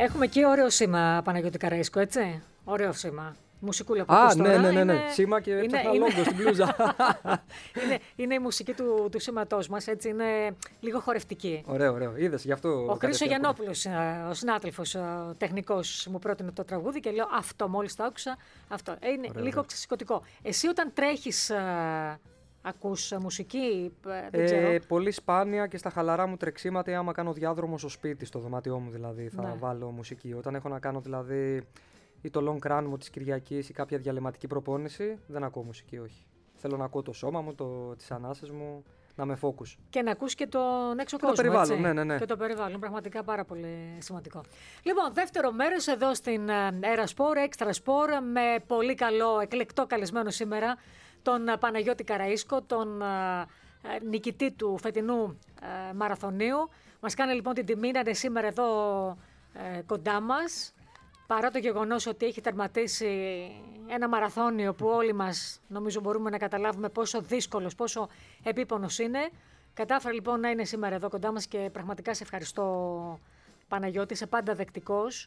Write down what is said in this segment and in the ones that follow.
Έχουμε και ωραίο σήμα, Παναγιώτη Καραϊσκό, έτσι. Ωραίο σήμα. Μουσικούλα που ακούς τώρα. Ναι. Σήμα και έψαχνα λόγο στην μπλούζα. είναι η μουσική του σήματός μας, έτσι, είναι λίγο χορευτική. Ωραίο. Είδες, γι' αυτό. Ο Χρήστος Γιαννόπουλος, ο συνάδελφος, ο τεχνικός, μου πρότεινε το τραγούδι και λέω αυτό, μόλις το άκουσα, αυτό. Είναι λίγο ξεσηκωτικό. Εσύ όταν τρέχεις, ακούς μουσική, δεν ξέρω. Πολύ σπάνια και στα χαλαρά μου τρεξίματα, άμα κάνω διάδρομο στο σπίτι, στο δωμάτιό μου δηλαδή, θα βάλω μουσική. Όταν έχω να κάνω δηλαδή ή το long run μου της Κυριακής ή κάποια διαλεματική προπόνηση, δεν ακούω μουσική, όχι. Θέλω να ακούω το σώμα μου, τις ανάσες μου, να με focus. Και να ακούς και τον έξω κόσμο, το περιβάλλον, έτσι. Ναι. Και το περιβάλλον, πραγματικά πάρα πολύ σημαντικό. Λοιπόν, δεύτερο μέρος εδώ στην Air Sport, Extra Sport, με πολύ καλό, εκλεκτό καλεσμένο σήμερα, τον Παναγιώτη Καραϊσκό, τον νικητή του φετινού μαραθωνίου. Μας κάνει λοιπόν την τιμή να είναι σήμερα εδώ κοντά μας, παρά το γεγονός ότι έχει τερματίσει ένα μαραθώνιο που όλοι μας νομίζω μπορούμε να καταλάβουμε πόσο δύσκολος, πόσο επίπονος είναι. Κατάφερε λοιπόν να είναι σήμερα εδώ κοντά μας και πραγματικά σε ευχαριστώ, Παναγιώτη, είσαι πάντα δεκτικός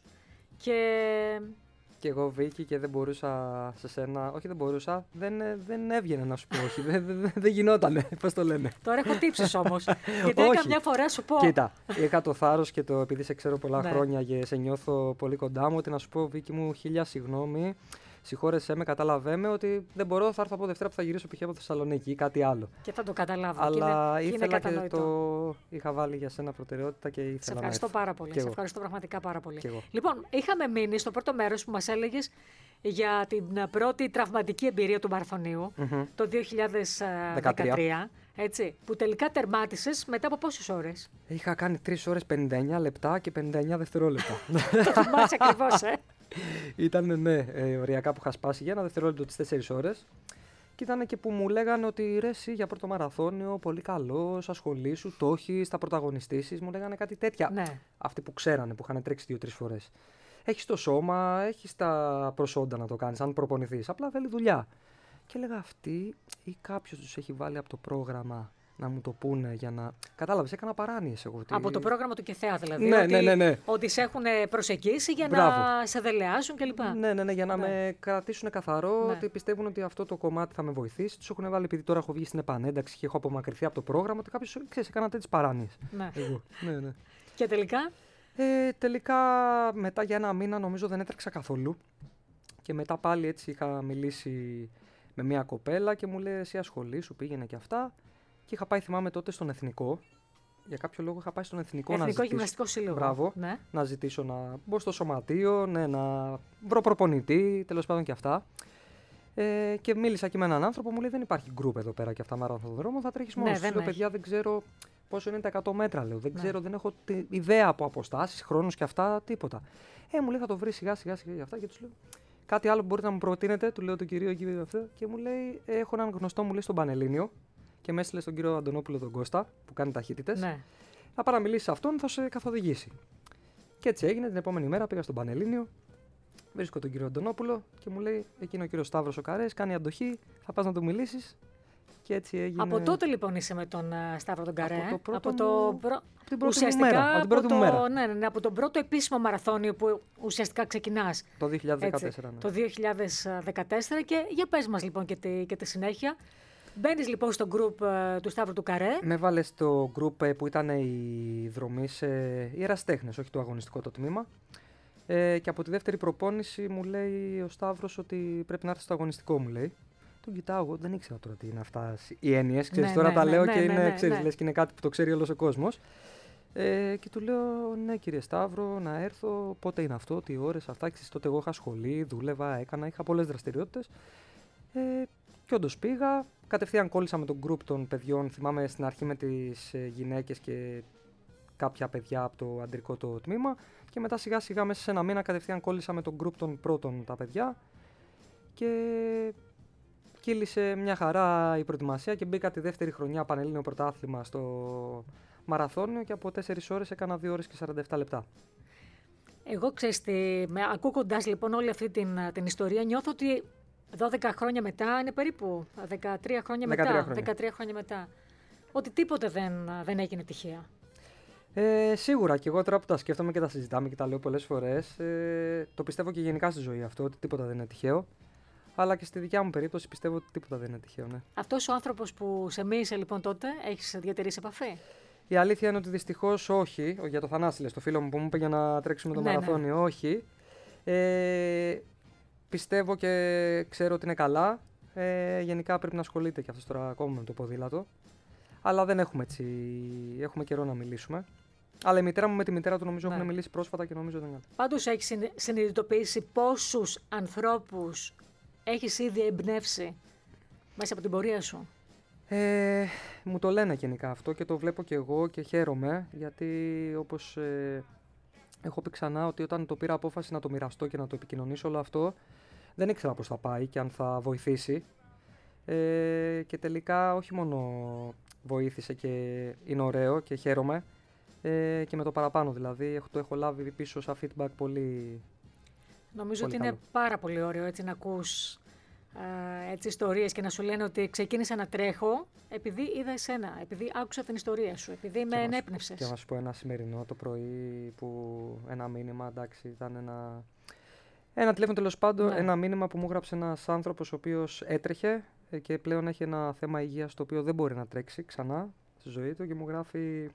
Και εγώ, Βίκη, και δεν μπορούσα σε σένα. Όχι, δεν μπορούσα. Δεν έβγαινε να σου πω. Όχι, δεν γινότανε. Πώς το λένε. Τώρα έχω τύψεις όμως. Γιατί καμιά φορά σου πω. Κοίτα, είχα το θάρρος και επειδή σε ξέρω πολλά χρόνια και σε νιώθω πολύ κοντά μου, ότι να σου πω, Βίκη μου, 1000 συγγνώμη. Συγχώρεσέ με, καταλαβαίνε ότι δεν μπορώ, θα έρθω από Δευτέρα που θα γυρίσω π.χ. από Θεσσαλονίκη ή κάτι άλλο. Και θα το καταλάβω. Αλλά και ήθελα είναι και το είχα βάλει για σένα προτεραιότητα και ήθελα. Σε ευχαριστώ πάρα πολύ. Σε ευχαριστώ πραγματικά πάρα πολύ. Και εγώ. Λοιπόν, είχαμε μείνει στο πρώτο μέρος που μας έλεγες για την πρώτη τραυματική εμπειρία του μαραθωνίου το 2013. Έτσι, που τελικά τερμάτισες μετά από πόσες ώρες? Είχα κάνει 3 ώρες 59 λεπτά και 59 δευτερόλεπτα. Το θυμάσαι ακριβώς, Ήταν, ναι, οριακά που είχα σπάσει για ένα δευτερόλεπτο τις 4 ώρες. Και ήταν και που μου λέγανε ότι ρε, εσύ για πρώτο μαραθώνιο, πολύ καλός, ασχολήσου, το έχεις, θα πρωταγωνιστήσεις. Μου λέγανε κάτι τέτοια. Ναι. Αυτοί που ξέρανε, που είχαν τρέξει 2-3 φορές. Έχεις το σώμα, έχεις τα προσόντα να το κάνεις, αν προπονηθείς. Απλά θέλει δουλειά. Και έλεγα αυτοί ή κάποιος τους έχει βάλει από το πρόγραμμα να μου το πούνε για να. Κατάλαβες, έκανα παράνοιες εγώ. Από το πρόγραμμα του ΚΕΘΕΑ δηλαδή. Ναι. Ότι σε έχουν προσεγγίσει για να σε δελεάζουν κλπ. Ναι, για να με κρατήσουν καθαρό, ότι πιστεύουν ότι αυτό το κομμάτι θα με βοηθήσει. Τους έχουν βάλει, επειδή τώρα έχω βγει στην επανένταξη και έχω απομακρυνθεί από το πρόγραμμα, ότι κάποιος ξέρει, έκανα τέτοιες παράνοιες. Ναι. Ναι. Και τελικά. Τελικά μετά για ένα μήνα νομίζω δεν έτρεξα καθόλου. Και μετά πάλι έτσι είχα μιλήσει με μια κοπέλα και μου λέει εσύ ασχολήσου, πήγαινε και αυτά. Και είχα πάει, θυμάμαι τότε, στον Εθνικό. Για κάποιο λόγο είχα πάει στον Εθνικό Εθνικό Γυμναστικό Σύλλογο. Μπράβο. Ναι. Να ζητήσω να μπω στο σωματείο, να βρω προπονητή, τέλος πάντων και αυτά. Και μίλησα και με έναν άνθρωπο, μου λέει δεν υπάρχει γκρουπ εδώ πέρα και αυτά μαραθωνοδρόμο, θα τρέχεις μόνος. Λέω παιδιά, δεν ξέρω πόσο είναι τα 100 μέτρα, λέω. Δεν ξέρω, δεν έχω ιδέα από αποστάσεις, χρόνους και αυτά, τίποτα. Μου λέει θα το βρει σιγά σιγά για αυτά και του λέω. Κάτι άλλο που μπορείτε να μου προτείνετε, του λέω τον κύριο εκεί αυτό. Και μου λέει, έχω έναν γνωστό μου λέει στον Πανελλήνιο και με έστειλε στον κύριο Αντωνόπουλο τον Κώστα που κάνει ταχύτητες. Ναι. Να πάω να μιλήσει σε αυτόν, θα σε καθοδηγήσει. Και έτσι έγινε. Την επόμενη μέρα πήγα στον Πανελλήνιο, βρίσκω τον κύριο Αντωνόπουλο και μου λέει: εκεί είναι ο κύριος Σταύρος ο Καρές, κάνει αντοχή, θα πας να του μιλήσεις. Και έτσι έγινε. Από τότε λοιπόν είσαι με τον Σταύρο τον Καρέ. Από την πρώτη μου μέρα. Ναι, από τον πρώτο επίσημο μαραθώνιο που ουσιαστικά ξεκινάς. Το 2014. Ναι. Το 2014 και για πες μας λοιπόν και τη συνέχεια. Μπαίνεις λοιπόν στο γκρουπ του Σταύρου του Καρέ. Με βάλε στο γκρουπ που ήταν οι δρομείς, οι ερασιτέχνες, όχι το αγωνιστικό το τμήμα. Και από τη δεύτερη προπόνηση μου λέει ο Σταύρος ότι πρέπει να έρθει στο αγωνιστικό, μου λέει. Τον κοιτάω εγώ, δεν ήξερα τώρα τι είναι αυτά οι έννοιες. Ξέρεις, τώρα τα λέω και είναι, ξέρεις, λες και είναι κάτι που το ξέρει όλος ο κόσμος. Και του λέω, ναι κύριε Σταύρο, να έρθω, πότε είναι αυτό, τι ώρες, αυτά. Ξέρεις, τότε εγώ είχα σχολή, δούλευα, είχα πολλές δραστηριότητες. Και όντως πήγα, κατευθείαν κόλλησα με τον γκρουπ των παιδιών, θυμάμαι στην αρχή με τις γυναίκες και κάποια παιδιά από το αντρικό το τμήμα και μετά σιγά σιγά μέσα σε ένα μήνα κατευθείαν κόλλησα με τον γκρουπ των πρώτων τα παιδιά και κύλησε μια χαρά η προετοιμασία και μπήκα τη δεύτερη χρονιά Πανελλήνιο Πρωτάθλημα στο μαραθώνιο και από 4 ώρες έκανα 2 ώρες και 47 λεπτά. Εγώ ξέρεις, ακούγοντας λοιπόν όλη αυτή την ιστορία νιώθω ότι 12 χρόνια μετά είναι περίπου 13 χρόνια μετά. 13 χρόνια μετά. Ότι τίποτε δεν έγινε τυχαία. Σίγουρα και εγώ τώρα που τα σκέφτομαι και τα συζητάμε και τα λέω πολλές φορές, το πιστεύω και γενικά στη ζωή αυτό, ότι τίποτα δεν είναι τυχαίο. Αλλά και στη δικιά μου περίπτωση πιστεύω ότι τίποτα δεν είναι τυχαίο. Ναι. Αυτός ο άνθρωπος που σε μίλησε λοιπόν τότε, έχεις διατηρήσει επαφή? Η αλήθεια είναι ότι δυστυχώς όχι. Για το Θανάση, λες, το φίλο μου που μου είπε για να τρέξουμε το μαραθώνιο, όχι. Πιστεύω και ξέρω ότι είναι καλά. Γενικά πρέπει να ασχολείται και αυτός τώρα ακόμα με το ποδήλατο. Αλλά δεν έχουμε έτσι. Έχουμε καιρό να μιλήσουμε. Αλλά η μητέρα μου με τη μητέρα του νομίζω έχουν μιλήσει πρόσφατα και νομίζω δεν είναι. Πάντως έχεις συνειδητοποιήσει πόσους ανθρώπους έχεις ήδη εμπνεύσει μέσα από την πορεία σου? Μου το λένε γενικά αυτό και το βλέπω και εγώ και χαίρομαι, γιατί όπως έχω πει ξανά, ότι όταν το πήρα απόφαση να το μοιραστώ και να το επικοινωνήσω όλο αυτό, δεν ήξερα πώς θα πάει και αν θα βοηθήσει. Και τελικά όχι μόνο βοήθησε και είναι ωραίο και χαίρομαι, και με το παραπάνω δηλαδή, το έχω λάβει πίσω σαν feedback πολύ. Νομίζω πολύ ότι καλό. είναι πάρα πολύ ωραίο έτσι να ακούς έτσι ιστορίες και να σου λένε ότι ξεκίνησα να τρέχω επειδή είδα εσένα, επειδή άκουσα την ιστορία σου, επειδή με ενέπνευσες. Και να σου πω ένα σημερινό το πρωί που ένα μήνυμα, εντάξει, ήταν ένα τηλέφωνο τέλος πάντων, ένα μήνυμα που μου έγραψε ένας άνθρωπος ο οποίος έτρεχε και πλέον έχει ένα θέμα υγείας το οποίο δεν μπορεί να τρέξει ξανά στη ζωή του και μου γράφει: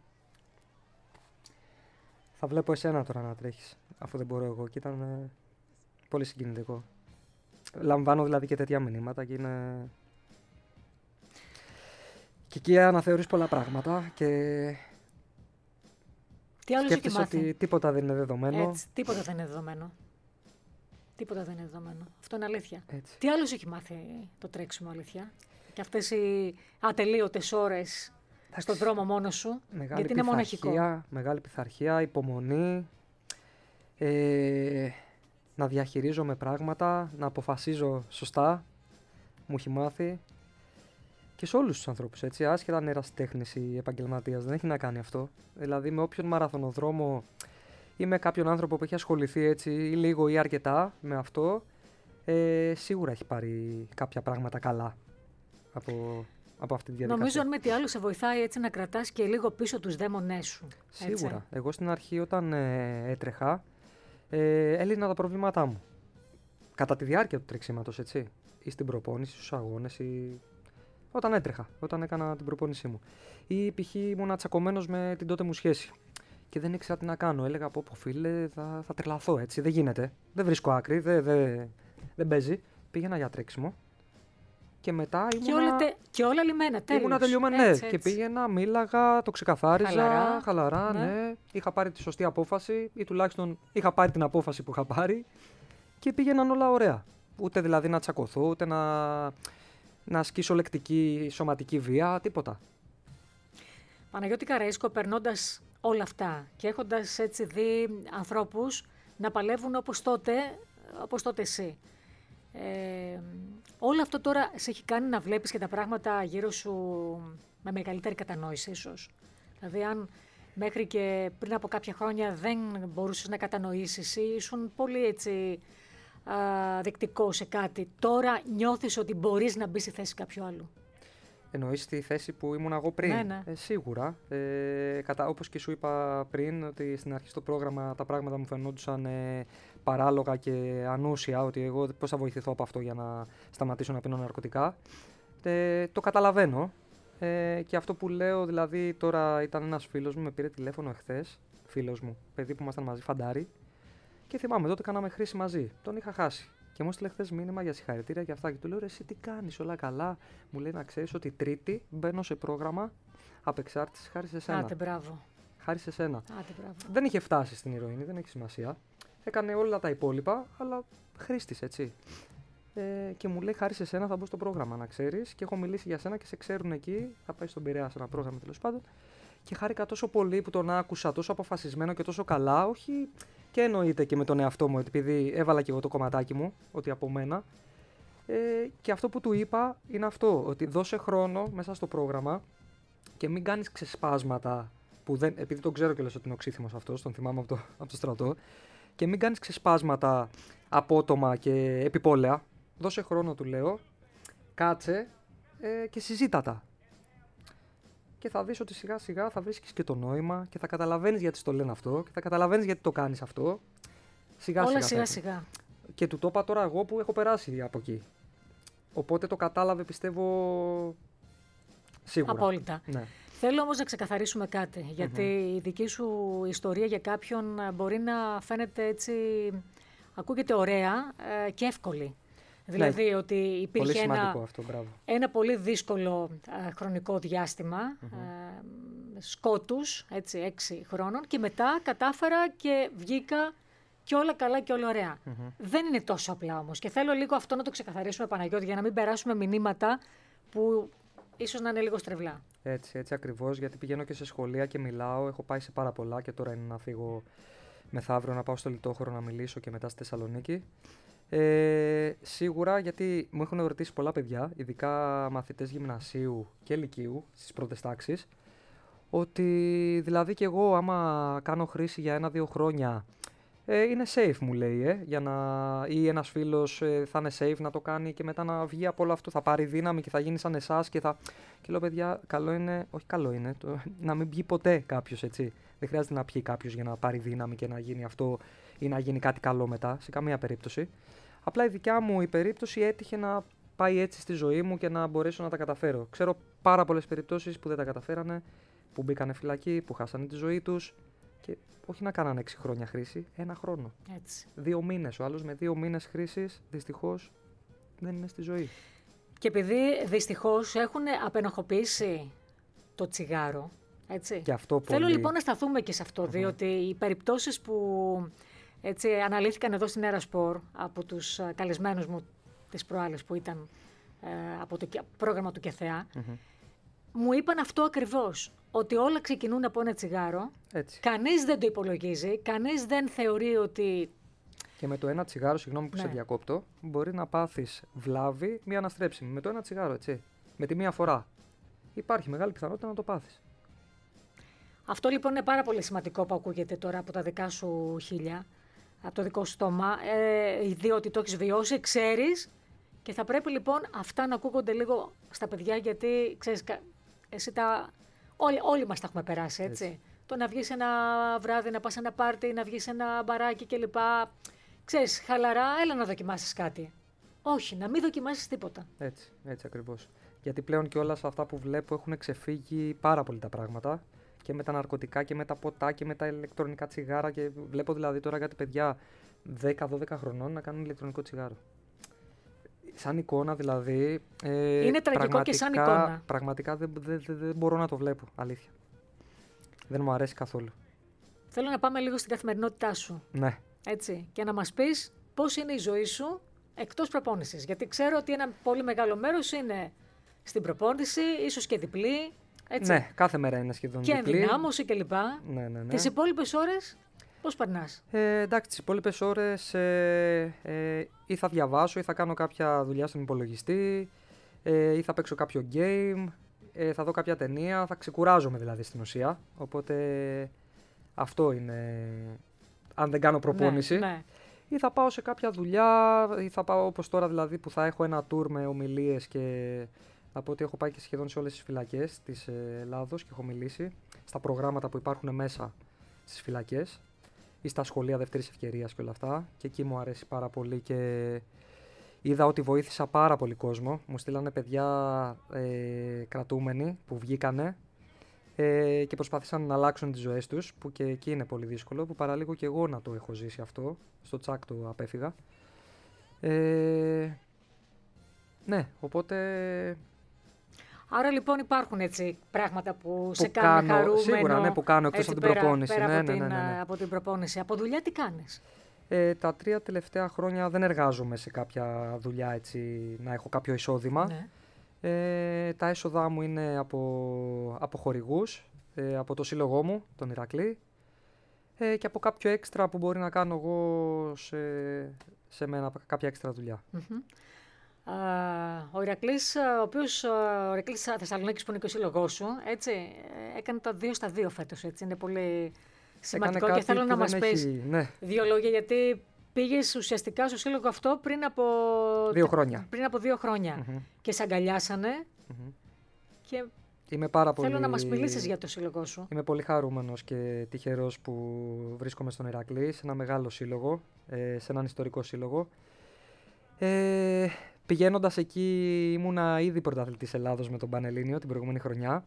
θα βλέπω εσένα τώρα να τρέχεις, αφού δεν μπορώ εγώ. Και ήταν πολύ συγκινητικό. Λαμβάνω δηλαδή και τέτοια μηνύματα και είναι. Και εκεί αναθεωρείς πολλά πράγματα και. Τι άλλο έχει μάθει? Ότι τίποτα δεν είναι δεδομένο. Έτσι, τίποτα δεν είναι δεδομένο. Τίποτα δεν είναι δεδομένο. Αυτό είναι αλήθεια. Έτσι. Τι άλλο έχει μάθει το τρέξιμο, αλήθεια? Και αυτές οι ατελείωτες ώρες στον δρόμο μόνος σου, γιατί είναι μοναχικό. Μεγάλη πειθαρχία, υπομονή, να διαχειρίζομαι πράγματα, να αποφασίζω σωστά, μου έχει μάθει. Και σε όλους τους ανθρώπους, έτσι, άσχετα αν ερασιτέχνης ή επαγγελματίας, δεν έχει να κάνει αυτό. Δηλαδή με όποιον μαραθωνοδρόμο ή με κάποιον άνθρωπο που έχει ασχοληθεί έτσι ή λίγο ή αρκετά με αυτό, σίγουρα έχει πάρει κάποια πράγματα καλά από αυτή τη διαδικασία. Νομίζω αν με τι άλλο σε βοηθάει έτσι να κρατάς και λίγο πίσω τους δαίμονές σου. Σίγουρα. Έτσι. Εγώ στην αρχή όταν έτρεχα, έλυνα τα προβλήματά μου. Κατά τη διάρκεια του τρεξίματος, έτσι. Ή στην προπόνηση, στους αγώνες, ή όταν έτρεχα, όταν έκανα την προπόνησή μου. Ή π.χ. ήμουν τσακωμένος με την τότε μου σχέση. Και δεν ήξερα τι να κάνω. Έλεγα από φίλε, θα τρελαθώ έτσι. Δεν γίνεται. Δεν βρίσκω άκρη. Δεν παίζει. Πήγαινα για τρέξιμο. Και μετά ήμουνα. Και όλα λιμένα, τέλος. Ήμουνα τελειωμένη, ναι. Έτσι. Και πήγαινα, μίλαγα, το ξεκαθάριζα. Χαλαρά, ναι. Είχα πάρει τη σωστή απόφαση, ή τουλάχιστον είχα πάρει την απόφαση που είχα πάρει. Και πήγαιναν όλα ωραία. Ούτε δηλαδή να τσακωθώ, ούτε να ασκήσω λεκτική, σωματική βία, τίποτα. Παναγιώτη Καραΐσκο, περνώντας όλα αυτά και έχοντας έτσι δει ανθρώπους να παλεύουν όπως τότε εσύ. Όλο αυτό τώρα σε έχει κάνει να βλέπεις και τα πράγματα γύρω σου με μεγαλύτερη κατανόηση ίσως? Δηλαδή αν μέχρι και πριν από κάποια χρόνια δεν μπορούσες να κατανοήσεις ή ήσουν πολύ έτσι δεκτικό σε κάτι, τώρα νιώθεις ότι μπορείς να μπεις στη θέση κάποιου άλλου? Εννοείς τη θέση που ήμουν εγώ πριν? Ναι. Σίγουρα. Όπως και σου είπα πριν, ότι στην αρχή στο πρόγραμμα τα πράγματα μου φαινόντουσαν παράλογα και ανούσια, ότι εγώ πώς θα βοηθηθώ από αυτό για να σταματήσω να πίνω ναρκωτικά. Το καταλαβαίνω. Και αυτό που λέω, δηλαδή τώρα ήταν ένας φίλος μου, με πήρε τηλέφωνο εχθές, φίλος μου, παιδί που ήμασταν μαζί, φαντάρι, και θυμάμαι τότε κάναμε χρήση μαζί. Τον είχα χάσει. Και μου στείλε χθες μήνυμα για συγχαρητήρια και αυτά. Και του λέω: εσύ τι κάνεις, όλα καλά? Μου λέει να ξέρεις ότι Τρίτη μπαίνω σε πρόγραμμα απεξάρτησης χάρη σε σένα. Άντε, μπράβο. Χάρη σε σένα. Άντε, μπράβο. Δεν είχε φτάσει στην ηρωίνη, δεν έχει σημασία. Έκανε όλα τα υπόλοιπα, αλλά χρήστης, έτσι. Και μου λέει: χάρη σε σένα θα μπω στο πρόγραμμα, να ξέρεις. Και έχω μιλήσει για σένα και σε ξέρουν εκεί. Θα πάει στον Πειραιά σε ένα πρόγραμμα τέλος πάντων. Και χάρηκα τόσο πολύ που τον άκουσα τόσο αποφασισμένο και τόσο καλά, όχι. Και εννοείται και με τον εαυτό μου, επειδή έβαλα και εγώ το κομματάκι μου, ότι από μένα. Και αυτό που του είπα είναι αυτό, ότι δώσε χρόνο μέσα στο πρόγραμμα και μην κάνεις ξεσπάσματα, που δεν, επειδή τον ξέρω κιόλας ότι είναι οξύθυμος αυτός, τον θυμάμαι από το στρατό, και μην κάνεις ξεσπάσματα απότομα και επιπόλαια. Δώσε χρόνο, του λέω, κάτσε και συζήτατα. και θα δεις ότι σιγά σιγά θα βρίσκεις και το νόημα και θα καταλαβαίνεις γιατί το λένε αυτό και θα καταλαβαίνεις γιατί το κάνεις αυτό. Όλα σιγά σιγά. Και του το είπα τώρα εγώ που έχω περάσει από εκεί. Οπότε το κατάλαβε, πιστεύω, σίγουρα. Απόλυτα. Ναι. Θέλω όμως να ξεκαθαρίσουμε κάτι, γιατί η δική σου ιστορία για κάποιον μπορεί να φαίνεται έτσι, ακούγεται ωραία και εύκολη. Δηλαδή ότι υπήρχε ένα πολύ δύσκολο χρονικό διάστημα σκότους, έτσι, 6 χρόνων και μετά κατάφερα και βγήκα και όλα καλά και όλα ωραία. Δεν είναι τόσο απλά όμως και θέλω λίγο αυτό να το ξεκαθαρίσουμε, Παναγιώτη, για να μην περάσουμε μηνύματα που ίσως να είναι λίγο στρεβλά. Έτσι ακριβώς, γιατί πηγαίνω και σε σχολεία και μιλάω, έχω πάει σε πάρα πολλά και τώρα είναι να φύγω μεθαύριο να πάω στο Λιτόχωρο να μιλήσω και μετά στη Θεσσαλονίκη. Σίγουρα, γιατί μου έχουν ρωτήσει πολλά παιδιά, ειδικά μαθητές γυμνασίου και λυκείου στις πρώτες τάξεις, ότι δηλαδή και εγώ άμα κάνω χρήση για 1-2 χρόνια είναι safe, μου λέει, ή ένας φίλος θα είναι safe να το κάνει και μετά να βγει από όλο αυτό, θα πάρει δύναμη και θα γίνει σαν εσάς και λέω, παιδιά, καλό είναι να μην πιει ποτέ κάποιος, έτσι. Δεν χρειάζεται να πιει κάποιος για να πάρει δύναμη και να γίνει αυτό ή να γίνει κάτι καλό μετά, σε καμία περίπτωση. Απλά η δικιά μου η περίπτωση έτυχε να πάει έτσι στη ζωή μου και να μπορέσω να τα καταφέρω. Ξέρω πάρα πολλές περιπτώσεις που δεν τα καταφέρανε, που μπήκανε φυλακή, που χάσανε τη ζωή τους και όχι να κάνανε 6 χρόνια χρήση, 1 χρόνο. Έτσι. 2 μήνες. Ο άλλος με 2 μήνες χρήσης δυστυχώς δεν είναι στη ζωή. Και επειδή δυστυχώς έχουν απενοχοποιήσει το τσιγάρο, έτσι. Και αυτό Θέλω λοιπόν να σταθούμε και σε αυτό, διότι οι περιπτώσεις που έτσι, αναλύθηκαν εδώ στην Ερασπορ από τους καλεσμένους μου τις προάλλες που ήταν από το πρόγραμμα του ΚΕΘΕΑ, μου είπαν αυτό ακριβώς, ότι όλα ξεκινούν από ένα τσιγάρο, κανείς δεν το υπολογίζει, κανείς δεν θεωρεί ότι... Και με το ένα τσιγάρο, συγγνώμη που σε διακόπτω, μπορεί να πάθεις βλάβη μη αναστρέψιμη. Με το ένα τσιγάρο, έτσι, με τη μία φορά. Υπάρχει μεγάλη πιθανότητα να το πάθεις. Αυτό λοιπόν είναι πάρα πολύ σημαντικό που ακούγεται τώρα από τα δικά σου χείλια, από το δικό σου στόμα, διότι το έχεις βιώσει, ξέρεις και θα πρέπει λοιπόν αυτά να ακούγονται λίγο στα παιδιά, γιατί ξέρεις, εσύ όλοι μας τα έχουμε περάσει, έτσι. Το να βγεις ένα βράδυ, να πας σε ένα πάρτι, να βγεις σε ένα μπαράκι κλπ. Ξέρεις, χαλαρά, έλα να δοκιμάσεις κάτι. Όχι, να μην δοκιμάσεις τίποτα. Έτσι ακριβώς. Γιατί πλέον και όλα αυτά που βλέπω έχουν ξεφύγει πάρα πολύ τα πράγματα. Και με τα ναρκωτικά και με τα ποτά και με τα ηλεκτρονικά τσιγάρα. Και βλέπω δηλαδή τώρα κάτι παιδιά 10-12 χρονών να κάνουν ηλεκτρονικό τσιγάρο. Σαν εικόνα δηλαδή. Είναι τραγικό και σαν εικόνα. Πραγματικά δεν μπορώ να το βλέπω. Αλήθεια. Δεν μου αρέσει καθόλου. Θέλω να πάμε λίγο στην καθημερινότητά σου. Ναι. Έτσι. Και να μας πεις πώς είναι η ζωή σου εκτός προπόνησης. Γιατί ξέρω ότι ένα πολύ μεγάλο μέρος είναι στην προπόνηση, ίσως και διπλή. Έτσι. Ναι, κάθε μέρα είναι σχεδόν διπλή. Και ενδυνάμωση κλπ. Ναι. Τις υπόλοιπες ώρες πώς περνάς? Εντάξει, τις υπόλοιπες ώρες ή θα διαβάσω ή θα κάνω κάποια δουλειά στον υπολογιστή ή θα παίξω κάποιο game, θα δω κάποια ταινία, θα ξεκουράζομαι δηλαδή στην ουσία. Οπότε αυτό είναι, αν δεν κάνω προπόνηση. Ναι. Ή θα πάω σε κάποια δουλειά ή θα πάω όπως τώρα δηλαδή που θα έχω ένα tour με ομιλίες και... Από ότι έχω πάει και σχεδόν σε όλες τις φυλακές της Ελλάδος και έχω μιλήσει στα προγράμματα που υπάρχουν μέσα στις φυλακές ή στα σχολεία δεύτερης ευκαιρίας και όλα αυτά. Και εκεί μου αρέσει πάρα πολύ και είδα ότι βοήθησα πάρα πολύ κόσμο. Μου στείλανε παιδιά κρατούμενοι που βγήκανε και προσπάθησαν να αλλάξουν τις ζωές τους, που και εκεί είναι πολύ δύσκολο, που παραλίγο και εγώ να το έχω ζήσει αυτό. Στο τσάκ το απέφυγα. Ναι, οπότε... Άρα λοιπόν υπάρχουν έτσι πράγματα που σε κάνουν χαρούμενο. Σίγουρα, ναι, που κάνω εκτός από την προπόνηση. Πέρα από την προπόνηση. Από δουλειά τι κάνεις? Τα 3 τελευταία χρόνια δεν εργάζομαι σε κάποια δουλειά έτσι, να έχω κάποιο εισόδημα. Ναι. Τα έσοδά μου είναι από χορηγούς, από το σύλλογό μου, τον Ηρακλή, και από κάποιο έξτρα που μπορεί να κάνω εγώ σε μένα, κάποια έξτρα δουλειά. Ο Ηρακλής, ο Ηρακλής Θεσσαλονίκης που είναι και ο σύλλογός σου, έτσι, έκανε τα 2 στα 2 φέτος, έτσι, είναι πολύ σημαντικό και θέλω να μας πεις δύο λόγια, γιατί πήγες ουσιαστικά στο σύλλογο αυτό πριν από 2 χρόνια. Πριν από 2 χρόνια και σε αγκαλιάσανε και Είμαι πάρα πολύ... Θέλω να μας μιλήσεις για το σύλλογό σου. Είμαι πολύ χαρούμενος και τυχερός που βρίσκομαι στον Ηρακλή, σε ένα μεγάλο σύλλογο, σε έναν ιστορικό σύλλογο. Πηγαίνοντας εκεί ήμουνα ήδη πρωταθλητής Ελλάδος με τον Πανελλήνιο την προηγούμενη χρονιά.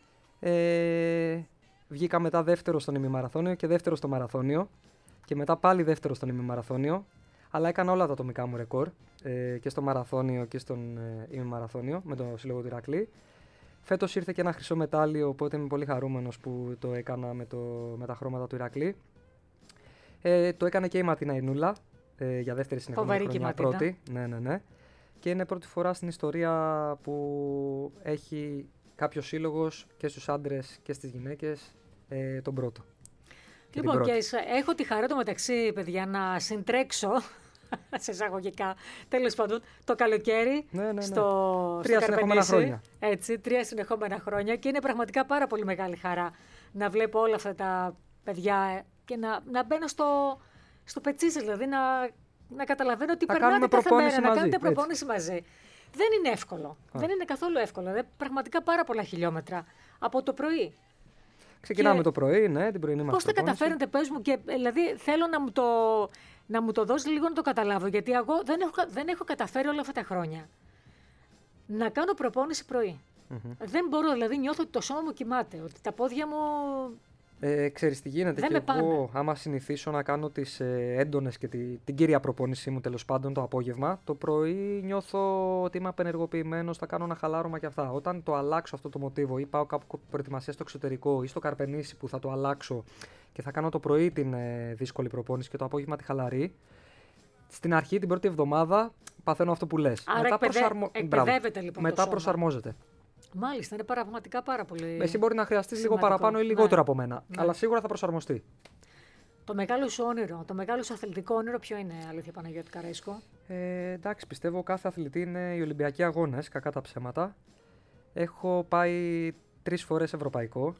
Βγήκα μετά δεύτερο στον ημιμαραθώνιο και δεύτερο στο μαραθώνιο και μετά πάλι δεύτερο στον ημιμαραθώνιο, αλλά έκανα όλα τα ατομικά μου ρεκόρ και στο μαραθώνιο και στον ημιμαραθώνιο με τον σύλλογο του Ηρακλή. Φέτος ήρθε και ένα χρυσό μετάλλιο, οπότε είμαι πολύ χαρούμενος που το έκανα με τα χρώματα του Ηρακλή. Το έκανε και η Ματίνα Ινούλα για δεύτερη συνεχόμενη χρονιά, πρώτη. Ναι. Και είναι πρώτη φορά στην ιστορία που έχει κάποιος σύλλογος και στους άντρες και στις γυναίκες τον πρώτο. Λοιπόν, και έχω τη χαρά το μεταξύ, παιδιά, να συντρέξω, σε εισαγωγικά, τέλος πάντων, το καλοκαίρι στο Καρπενήσι. Έτσι, 3 συνεχόμενα χρόνια και είναι πραγματικά πάρα πολύ μεγάλη χαρά να βλέπω όλα αυτά τα παιδιά και να μπαίνω στο πετσί σας, δηλαδή να καταλαβαίνω ότι περνάτε κάθε μέρα, να κάνετε προπόνηση μαζί. Δεν είναι εύκολο. Δεν είναι καθόλου εύκολο. Πραγματικά πάρα πολλά χιλιόμετρα από το πρωί. Ξεκινάμε το πρωί, ναι, την πρωινή μας πώς τα καταφέρνετε, πες μου, και δηλαδή θέλω να μου το δώσει λίγο να το καταλάβω, γιατί εγώ δεν έχω καταφέρει όλα αυτά τα χρόνια να κάνω προπόνηση πρωί. Δεν μπορώ, δηλαδή νιώθω ότι το σώμα μου κοιμάται, ότι τα πόδια μου... Ξέρεις τι γίνεται, και εγώ άμα συνηθίσω να κάνω τις έντονες και την κύρια προπόνησή μου τέλος πάντων το απόγευμα, το πρωί νιώθω ότι είμαι απενεργοποιημένος, θα κάνω ένα χαλάρωμα και αυτά. Όταν το αλλάξω αυτό το μοτίβο ή πάω κάπου προετοιμασία στο εξωτερικό ή στο Καρπενήσι που θα το αλλάξω και θα κάνω το πρωί την δύσκολη προπόνηση και το απόγευμα τη χαλαρή, στην αρχή την πρώτη εβδομάδα παθαίνω αυτό που λες. Άρα εκπαιδεύεται λοιπόν μετά προσαρμόζεται. Μάλιστα, είναι πραγματικά πάρα πολύ. Εσύ μπορεί να χρειαστείς λίγο παραπάνω ή λιγότερο από μένα, αλλά σίγουρα θα προσαρμοστεί. Το μεγάλο σου όνειρο, το μεγάλο σου αθλητικό όνειρο, ποιο είναι, αλήθεια, Παναγιώτη Καραϊσκό? Εντάξει, πιστεύω κάθε αθλητή είναι οι Ολυμπιακοί Αγώνες, κακά τα ψέματα. Έχω πάει 3 φορές ευρωπαϊκό,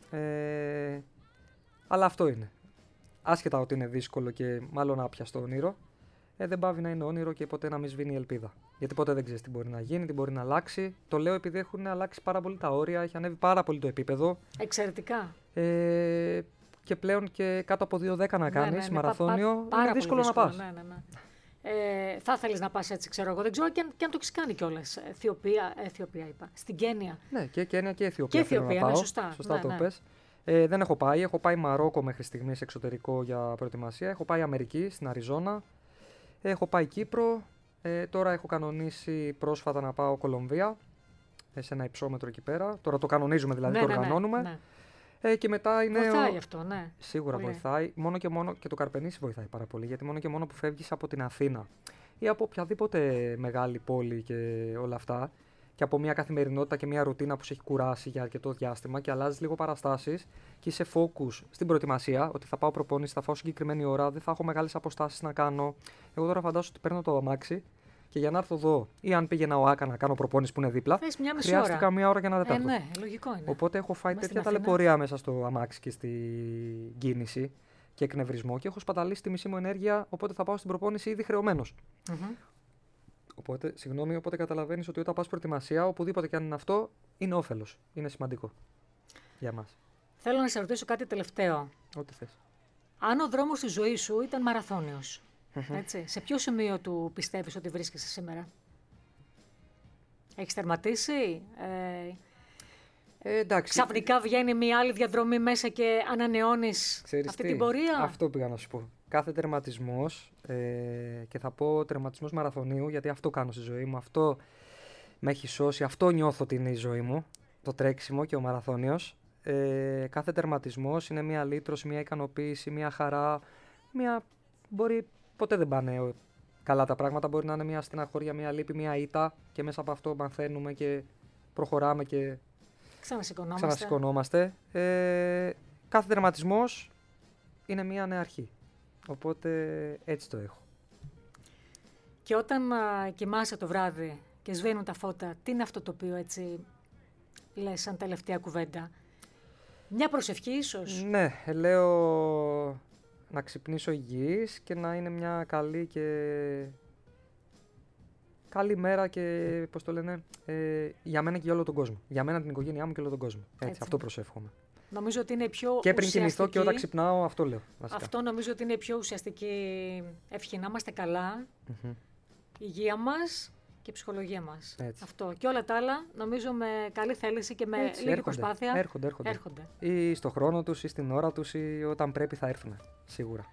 αλλά αυτό είναι. Άσχετα ότι είναι δύσκολο και μάλλον άπιαστο όνειρο, δεν πάβει να είναι όνειρο και ποτέ να μην σβήνει η ελπίδα. Γιατί ποτέ δεν ξέρεις τι μπορεί να γίνει, τι μπορεί να αλλάξει. Το λέω επειδή έχουν αλλάξει πάρα πολύ τα όρια, έχει ανέβει πάρα πολύ το επίπεδο. Εξαιρετικά. Και πλέον και κάτω από 2:10 να κάνεις μαραθώνιο, είναι δύσκολο να πας. Ναι. Θα ήθελες να πας έτσι, ξέρω εγώ. Δεν ξέρω και αν το έχεις κάνει κιόλας. Αιθιοπία είπα. Στην Κένια. Ναι, και Κένια και Αιθιοπία. Και Αιθιοπία, ναι, σωστά. Το πες. Δεν έχω πάει. Έχω πάει Μαρόκο μέχρι στιγμής εξωτερικό για προετοιμασία. Έχω πάει Αμερική, στην Αριζόνα. Έχω πάει Κύπρο. Τώρα έχω κανονίσει πρόσφατα να πάω Κολομβία. Σε ένα υψόμετρο εκεί πέρα. Τώρα το κανονίζουμε, δηλαδή το οργανώνουμε. Ναι. Και μετά είναι. Βοηθάει αυτό, ναι. Σίγουρα πολύ βοηθάει. Μόνο και το Καρπενήσι βοηθάει πάρα πολύ. Γιατί μόνο και μόνο που φεύγεις από την Αθήνα ή από οποιαδήποτε μεγάλη πόλη και όλα αυτά, και από μια καθημερινότητα και μια ρουτίνα που σε έχει κουράσει για αρκετό διάστημα και αλλάζει λίγο παραστάσεις και είσαι focus στην προετοιμασία, ότι θα πάω προπόνηση, θα φάω συγκεκριμένη ώρα, δεν θα έχω μεγάλες αποστάσεις να κάνω. Εγώ τώρα φαντάζομαι ότι παίρνω το αμάξι και για να έρθω εδώ, ή αν πήγαινα ο Άκα να κάνω προπόνηση που είναι δίπλα, χρειάστηκα 1 ώρα για να τετάρτο. Ναι, λογικό είναι. Οπότε έχω φάει τέτοια ταλαιπωρία μέσα στο αμάξι και στην κίνηση και εκνευρισμό και έχω σπαταλήσει τη μισή μου ενέργεια. Οπότε θα πάω στην προπόνηση ήδη χρεωμένος. Οπότε καταλαβαίνεις ότι όταν πας προετοιμασία, οπουδήποτε και αν είναι αυτό, είναι όφελος. Είναι σημαντικό για εμάς. Θέλω να σε ρωτήσω κάτι τελευταίο. Ό,τι θες. Αν ο δρόμος της ζωής σου ήταν μαραθώνιος, έτσι, σε ποιο σημείο του πιστεύεις ότι βρίσκεσαι σήμερα? Έχεις τερματίσει? Εντάξει. Ξαφνικά βγαίνει μια άλλη διαδρομή μέσα και ανανεώνεις αυτή την πορεία? Αυτό πήγα να σου πω. Κάθε τερματισμός, και θα πω τερματισμός μαραθωνίου, γιατί αυτό κάνω στη ζωή μου, αυτό με έχει σώσει, αυτό νιώθω ότι είναι η ζωή μου, το τρέξιμο και ο μαραθώνιος. Κάθε τερματισμός είναι μια λύτρωση, μια ικανοποίηση, μια χαρά, μπορεί, ποτέ δεν πάνε καλά τα πράγματα, μπορεί να είναι μια στεναχώρια, μια λύπη, μια ήττα και μέσα από αυτό μαθαίνουμε και προχωράμε και ξανασηκωνόμαστε. Κάθε τερματισμός είναι μια νέα αρχή. Οπότε έτσι το έχω. Και όταν κοιμάσαι το βράδυ και σβήνουν τα φώτα, τι είναι αυτό το οποίο έτσι λες σαν τελευταία κουβέντα? Μια προσευχή ίσως? Ναι, λέω να ξυπνήσω υγιής και να είναι μια καλή καλή μέρα και πώς το λένε, για μένα και για όλο τον κόσμο. Για μένα, την οικογένειά μου και όλο τον κόσμο. Έτσι. Αυτό προσεύχομαι. Νομίζω ότι είναι η πιο και πριν κοιμηθώ και όταν ξυπνάω, αυτό λέω. Βασικά. Αυτό νομίζω ότι είναι η πιο ουσιαστική ευχή. Να είμαστε καλά, η υγεία μας και η ψυχολογία μας. Αυτό. Και όλα τα άλλα, νομίζω με καλή θέληση και με λίγη προσπάθεια έρχονται. Ή στο χρόνο τους ή στην ώρα τους ή όταν πρέπει θα έρθουν. Σίγουρα.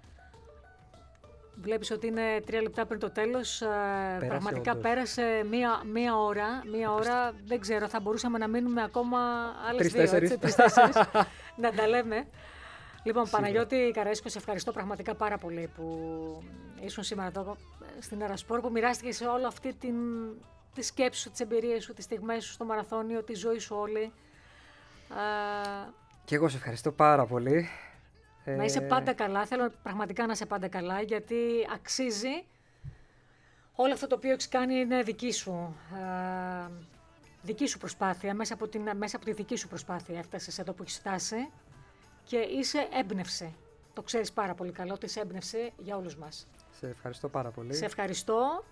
Βλέπεις ότι είναι 3 λεπτά πριν το τέλος. Πραγματικά πέρασε μία ώρα. Δεν ξέρω, θα μπορούσαμε να μείνουμε ακόμα άλλες 2-3-4 να τα λέμε. Λοιπόν, Παναγιώτη Καραΐσκο, σε ευχαριστώ πραγματικά πάρα πολύ που ήσουν σήμερα εδώ στην Ερασπόρ, που μοιράστηκες όλη αυτή τη σκέψη σου, τις εμπειρίες σου, τις στιγμές σου στο μαραθώνιο, τη ζωή σου όλη. Και εγώ σε ευχαριστώ πάρα πολύ. Να είσαι πάντα καλά, θέλω πραγματικά να είσαι πάντα καλά, γιατί αξίζει. Όλο αυτό το οποίο έχεις κάνει είναι δική σου προσπάθεια, μέσα από τη δική σου προσπάθεια έφτασες εδώ που έχεις φτάσει και είσαι έμπνευση. Το ξέρεις πάρα πολύ καλά ότι είσαι έμπνευση για όλους μας. Σε ευχαριστώ πάρα πολύ. Σε ευχαριστώ